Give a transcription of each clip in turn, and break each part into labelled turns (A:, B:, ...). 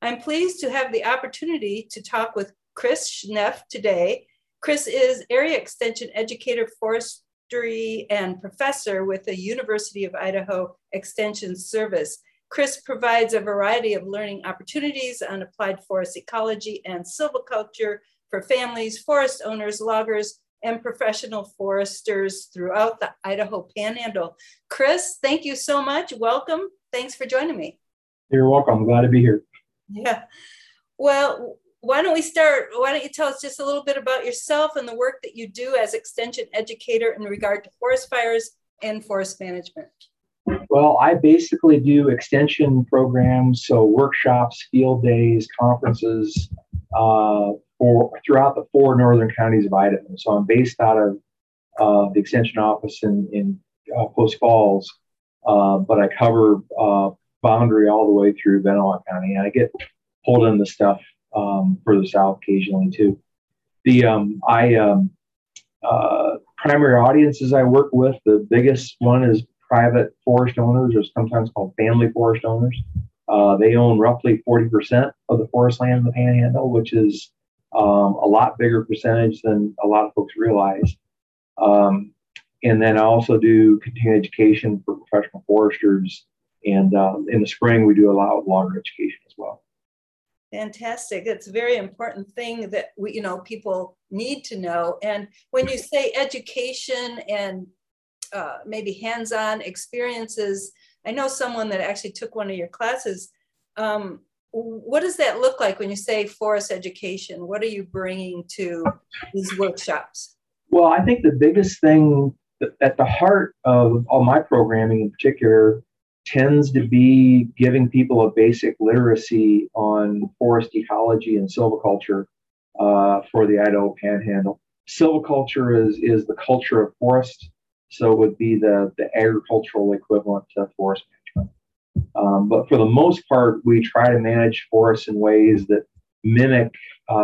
A: I'm pleased to have the opportunity to talk with Chris Schneff today. Chris is Area Extension Educator, Forestry, and Professor with the University of Idaho Extension Service. Chris provides a variety of learning opportunities on applied forest ecology and silviculture for families, forest owners, loggers, and professional foresters throughout the Idaho Panhandle. Chris, thank you so much. Welcome. Thanks for joining me.
B: You're welcome. I'm glad to be here.
A: Yeah. Well, why don't we start? Why don't you tell us just a little bit about yourself and the work that you do as extension educator in regard to forest fires and forest management?
B: Well, I basically do extension programs, so workshops, field days, conferences throughout the 4 northern counties of Idaho. So I'm based out of the extension office in Post Falls, but I cover boundary all the way through Benoit County, and I get pulled in the stuff further south occasionally too. The primary audiences I work with, the biggest one is private forest owners, or sometimes called family forest owners. They own roughly 40% of the forest land in the Panhandle, which is a lot bigger percentage than a lot of folks realize. And then I also do continuing education for professional foresters. And in the spring, we do a lot of logger education as well.
A: Fantastic. It's a very important thing that people need to know. And when you say education and maybe hands-on experiences, I know someone that actually took one of your classes. What does that look like when you say forest education? What are you bringing to these workshops?
B: Well, I think the biggest thing at the heart of all my programming in particular tends to be giving people a basic literacy on forest ecology and silviculture for the Idaho Panhandle. Silviculture is the culture of forest, so it would be the agricultural equivalent to forest management. But for the most part, we try to manage forests in ways that mimic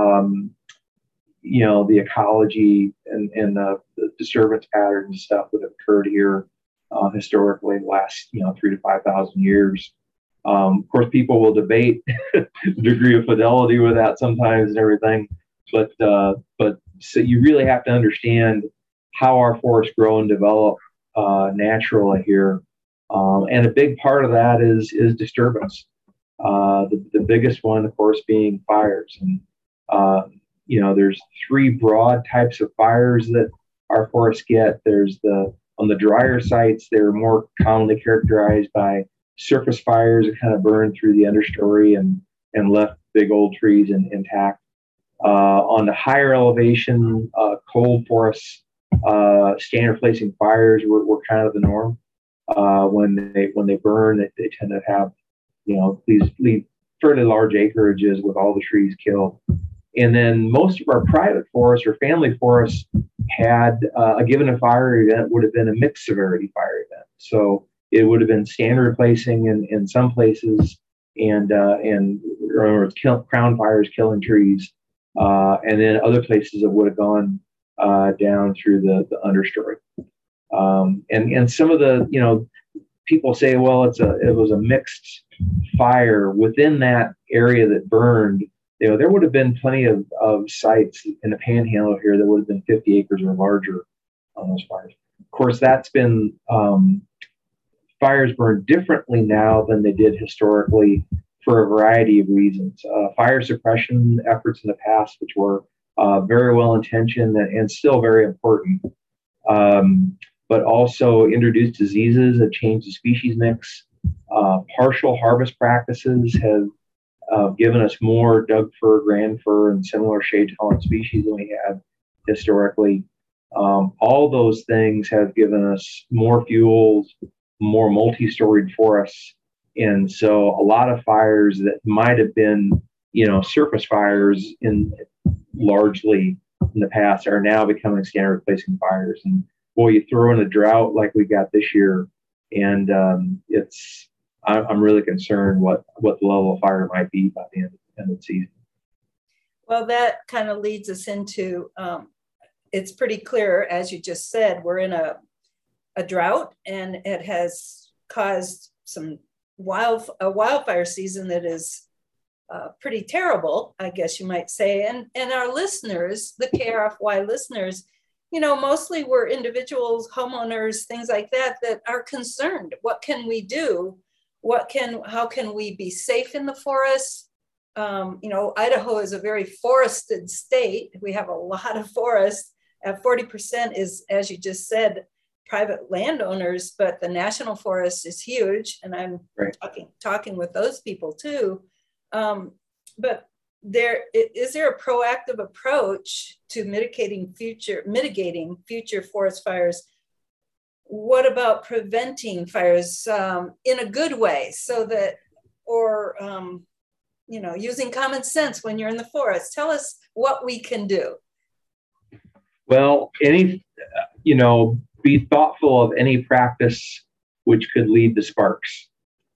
B: the ecology and the disturbance patterns and stuff that have occurred here historically in the last 3,000 to 5,000 years. Of course, people will debate the degree of fidelity with that sometimes and everything, but so you really have to understand how our forests grow and develop naturally here, and a big part of that is disturbance. The biggest one, of course, being fires, and there's 3 broad types of fires that our forests get. On the drier sites, they're more commonly characterized by surface fires that kind of burn through the understory and left big old trees intact. On the higher elevation, cold forests, standard placing fires were kind of the norm. When they burn, they tend to have these fairly large acreages with all the trees killed. And then most of our private forests or family forests had a given fire event would have been a mixed severity fire event. So it would have been standard placing in some places, and crown fires killing trees, and then other places it would have gone down through the understory. And some of the people say, well, it was a mixed fire within that area that burned. There would have been plenty of sites in the Panhandle here that would have been 50 acres or larger on those fires. Of course, that's been fires burn differently now than they did historically for a variety of reasons. Fire suppression efforts in the past, which were very well intentioned and still very important, but also introduced diseases that changed the species mix. Partial harvest practices have given us more Doug fir, grand fir, and similar shade-tolerant species than we had historically. All those things have given us more fuels, more multi-storied forests, and so a lot of fires that might have been, surface fires largely in the past are now becoming standard placing fires. And boy, you throw in a drought like we got this year, and I'm really concerned what the level of fire might be by the end of the season.
A: Well, that kind of leads us into, it's pretty clear, as you just said, we're in a drought, and it has caused a wildfire season that is pretty terrible, I guess you might say. And our listeners, the KRFY listeners, you know, mostly we're individuals, homeowners, things like that, that are concerned. What can we do? How can we be safe in the forest? You know, Idaho is a very forested state. We have a lot of forests. 40% is, as you just said, private landowners, but the national forest is huge. And I'm talking with those people too. But is there a proactive approach to mitigating future forest fires? What about preventing fires in a good way, so that, or you know, using common sense when you're in the forest? Tell us what we can do.
B: Well, you know, be thoughtful of any practice which could lead to sparks.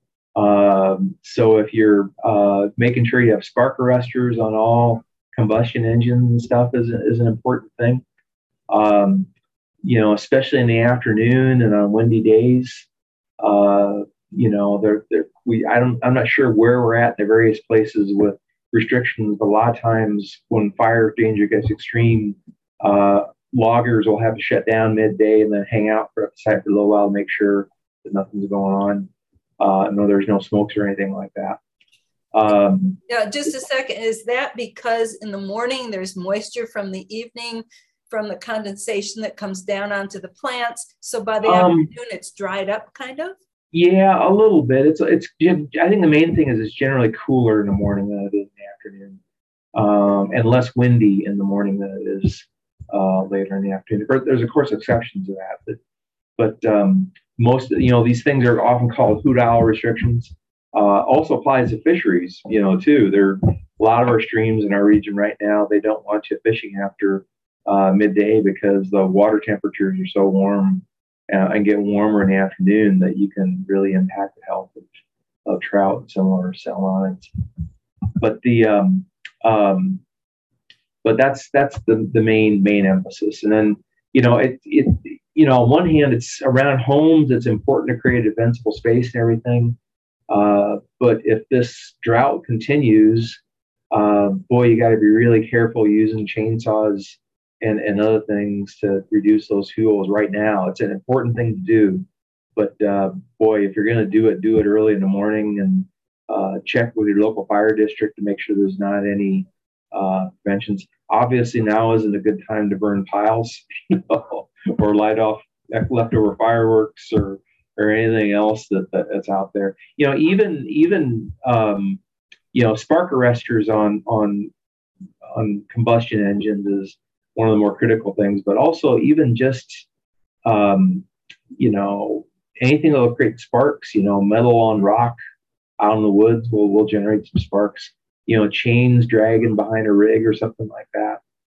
B: So if you're making sure you have spark arresters on all combustion engines and stuff is an important thing. You know, especially in the afternoon and on windy days. You know, I'm not sure where we're at in the various places with restrictions, but a lot of times when fire danger gets extreme, loggers will have to shut down midday and then hang out for the site for a little while to make sure that nothing's going on. No, there's no smokes or anything like that.
A: Yeah, just a second. Is that because in the morning there's moisture from the evening, from the condensation that comes down onto the plants? So by the afternoon, it's dried up, kind of?
B: Yeah, a little bit. It's. I think the main thing is it's generally cooler in the morning than it is in the afternoon, and less windy in the morning than it is later in the afternoon. There's of course exceptions to that, but most, you know, these things are often called hoot owl restrictions. Also applies to fisheries, you know, too. There are a lot of our streams in our region right now, they don't want you fishing after midday because the water temperatures are so warm and get warmer in the afternoon that you can really impact the health of trout and similar salmonids. But but that's the main emphasis. And then, you know, you know, on one hand, it's around homes, it's important to create a defensible space and everything. But if this drought continues, boy, you got to be really careful using chainsaws and other things to reduce those fuels right now. It's an important thing to do. But boy, if you're going to do it early in the morning, and check with your local fire district to make sure there's not any preventions. Obviously, now isn't a good time to burn piles, you know, or light off leftover fireworks or anything else that's out there. You know, even you know, spark arresters on combustion engines is one of the more critical things. But also even just you know, anything that will create sparks. You know, metal on rock out in the woods will generate some sparks. You know, chains dragging behind a rig or something like that.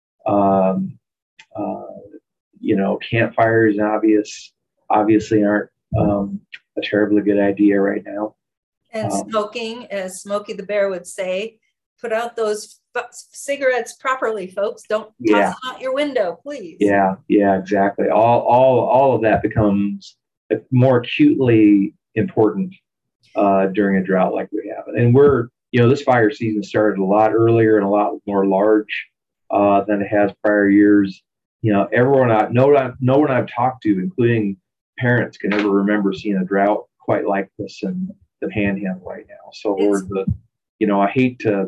B: You know, campfires obviously aren't a terribly good idea right now.
A: And smoking, as Smokey the Bear would say, put out those cigarettes properly, folks. Don't toss them out your window, please.
B: Yeah, exactly. All of that becomes more acutely important during a drought like we have. And you know, this fire season started a lot earlier and a lot more large than it has prior years. You know, no one I've talked to, including parents, can ever remember seeing a drought quite like this in the Panhandle right now. So you know, I hate to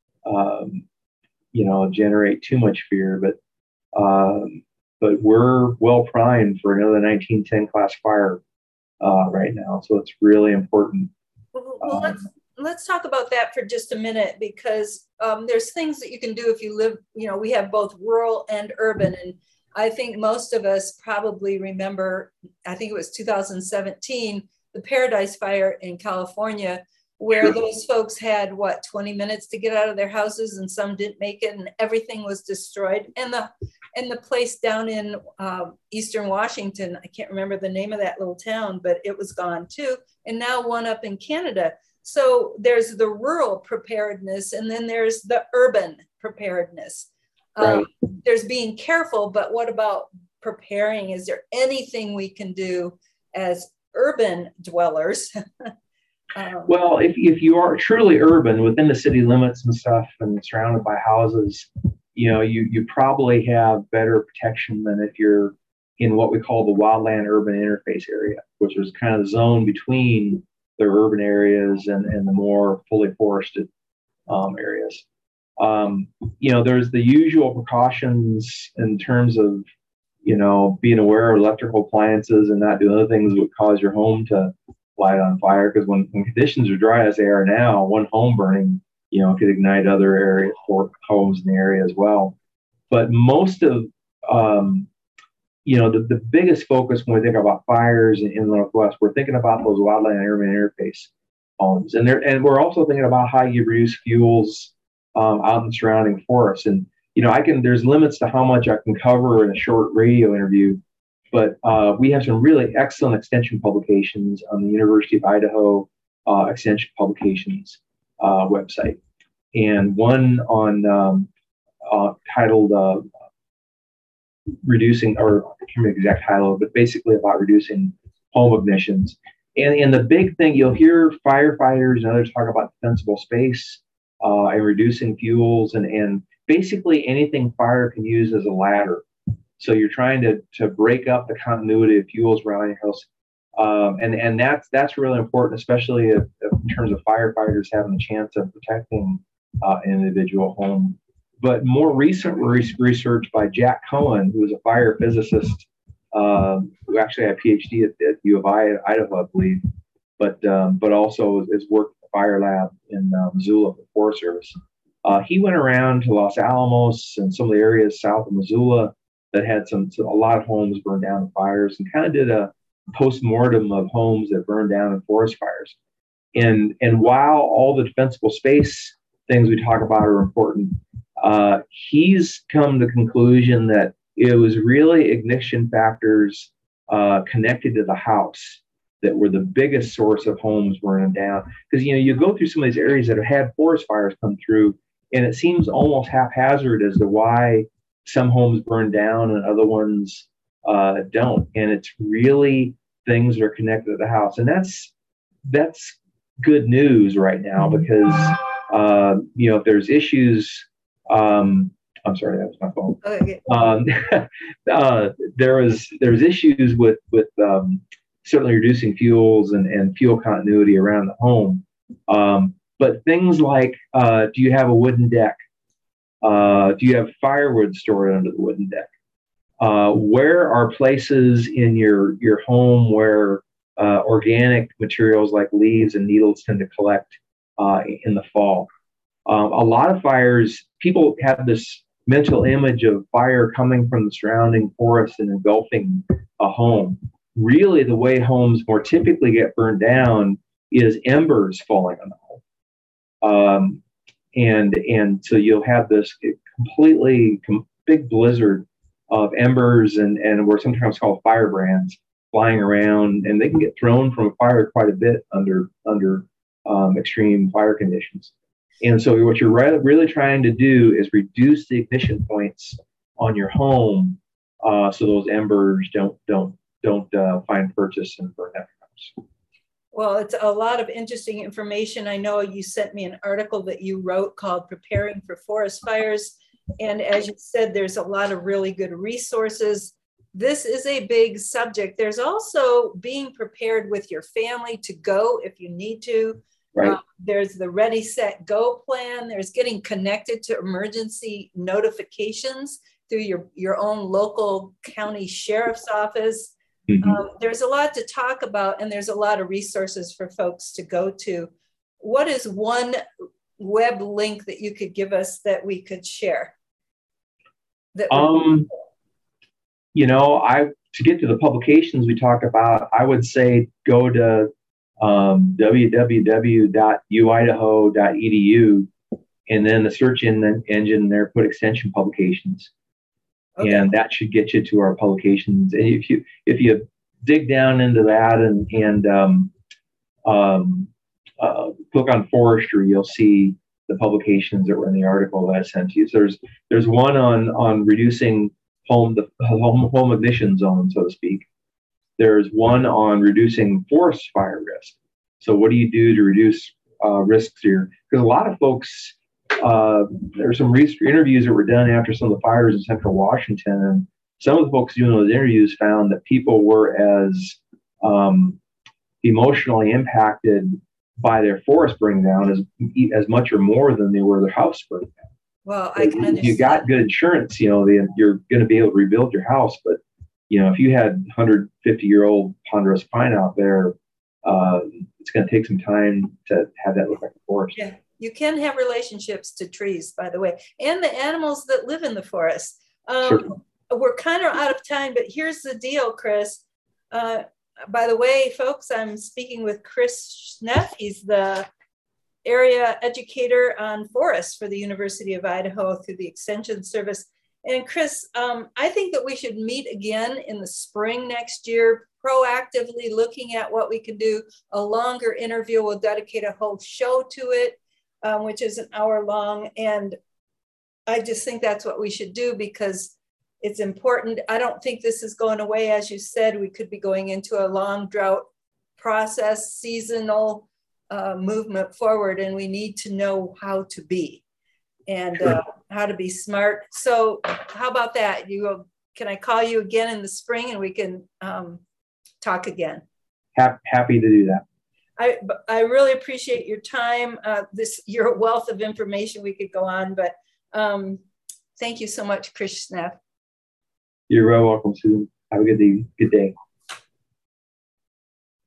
B: you know, generate too much fear, but we're well primed for another 1910 class fire right now. So it's really important.
A: Well, let's talk about that for just a minute, because there's things that you can do if you live, you know, we have both rural and urban. And I think most of us probably remember, I think it was 2017, the Paradise Fire in California, where those folks had 20 minutes to get out of their houses, and some didn't make it, and everything was destroyed. And the place down in Eastern Washington, I can't remember the name of that little town, but it was gone too. And now one up in Canada. So there's the rural preparedness, and then there's the urban preparedness.
B: Right.
A: There's being careful, but what about preparing? Is there anything we can do as urban dwellers
B: Well, if you are truly urban within the city limits and stuff and surrounded by houses, you probably have better protection than if you're in what we call the wildland urban interface area, which is kind of the zone between the urban areas and the more fully forested areas. There's the usual precautions in terms of, being aware of electrical appliances and not doing other things that would cause your home to light on fire. Because when conditions are dry as they are now, one home burning, could ignite other areas or homes in the area as well. But most of, the biggest focus when we think about fires in the Northwest, we're thinking about those wildland urban interface homes, and we're also thinking about how you reduce fuels out in the surrounding forests. And there's limits to how much I can cover in a short radio interview, but we have some really excellent extension publications on the University of Idaho Extension Publications website, and one on titled reducing, or I can't remember the exact title, but basically about reducing home ignitions. And the big thing, you'll hear firefighters and others talk about defensible space and reducing fuels and basically anything fire can use as a ladder. So you're trying to break up the continuity of fuels around your house. And that's really important, especially in terms of firefighters having a chance of protecting an individual home. But more recent research by Jack Cohen, who is a fire physicist, who actually had a PhD at U of I, Idaho, I believe, but also has worked at the fire lab in Missoula for the Forest Service. He went around to Los Alamos and some of the areas south of Missoula that had a lot of homes burned down in fires, and kind of did a post-mortem of homes that burned down in forest fires. And while all the defensible space things we talk about are important, he's come to the conclusion that it was really ignition factors connected to the house that were the biggest source of homes burning down. Because you go through some of these areas that have had forest fires come through, and it seems almost haphazard as to why some homes burn down and other ones don't. And it's really things that are connected to the house, and that's good news right now, because if there's issues. I'm sorry, that was my phone. Okay. There's issues with certainly reducing fuels and fuel continuity around the home. But things like, do you have a wooden deck? Do you have firewood stored under the wooden deck? Where are places in your home where organic materials like leaves and needles tend to collect in the fall? A lot of fires, people have this mental image of fire coming from the surrounding forest and engulfing a home. Really, the way homes more typically get burned down is embers falling on the home. And so you'll have this completely big blizzard of embers and we're sometimes called firebrands flying around, and they can get thrown from a fire quite a bit under extreme fire conditions. And so what you're really trying to do is reduce the ignition points on your home, so those embers don't find purchase and burn out your house.
A: Well, it's a lot of interesting information. I know you sent me an article that you wrote called Preparing for Forest Fires. And as you said, there's a lot of really good resources. This is a big subject. There's also being prepared with your family to go if you need to.
B: Right.
A: There's the Ready, Set, Go plan. There's getting connected to emergency notifications through your own local county sheriff's office. Mm-hmm. There's a lot to talk about, and there's a lot of resources for folks to go to. What is one web link that you could give us that we could share?
B: To get to the publications we talked about, I would say go to www.uidaho.edu, and then the search engine there, put extension publications. Okay. And that should get you to our publications. And if you dig down into that and click on forestry, you'll see the publications that were in the article that I sent you. So there's one on reducing home ignition zone, so to speak. There's one on reducing forest fire risk. So what do you do to reduce risks here? Because a lot of folks, there's some interviews that were done after some of the fires in Central Washington, and some of the folks doing those interviews found that people were as emotionally impacted by their forest burning down as much or more than they were their house burning down.
A: Well, I can understand.
B: If you got good insurance, you're going to be able to rebuild your house. But if you had 150-year-old ponderosa pine out there, it's going to take some time to have that look like a forest.
A: Yeah, you can have relationships to trees, by the way, and the animals that live in the forest. We're kind of out of time, but here's the deal, Chris. By the way, folks, I'm speaking with Chris Schneff. He's the area educator on forests for the University of Idaho through the Extension Service. And Chris, I think that we should meet again in the spring next year, proactively looking at what we can do. A longer interview, we'll dedicate a whole show to it, which is an hour long. And I just think that's what we should do because it's important. I don't think this is going away. As you said, we could be going into a long drought process, seasonal movement forward, and we need to know how to be and how to be smart. So how about that? Can I call you again in the spring and we can talk again?
B: Happy to do that.
A: I really appreciate your time. Your wealth of information, we could go on, but thank you so much, Chris Schneff.
B: You're very welcome, Susan. Have a good day.